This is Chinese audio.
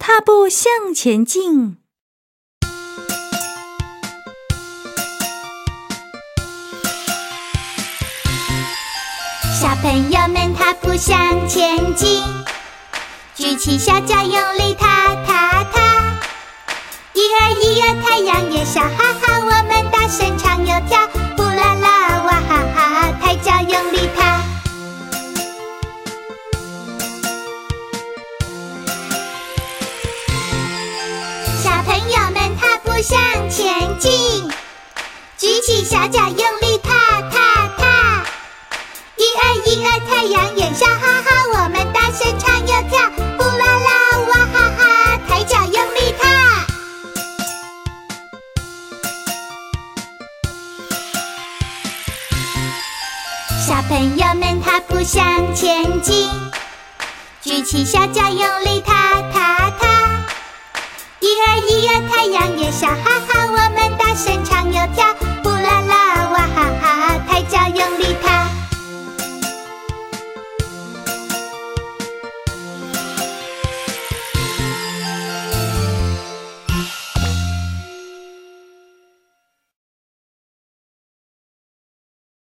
踏步向前进。 小朋友们踏步向前进，举起小脚用力踏踏踏。一儿一儿太阳也笑哈哈，我们大声唱又跳，呼啦啦哇哈哈，抬脚用力踏。小朋友们踏步向前进，举起小脚用力踏踏踏。一儿一儿太阳也笑哈哈，我们大声唱又跳，呼啦啦哇哈哈，抬脚用力踏。小朋友们踏步向前进，举起小脚用力踏踏踏。一儿一儿太阳也笑哈哈，我们大声唱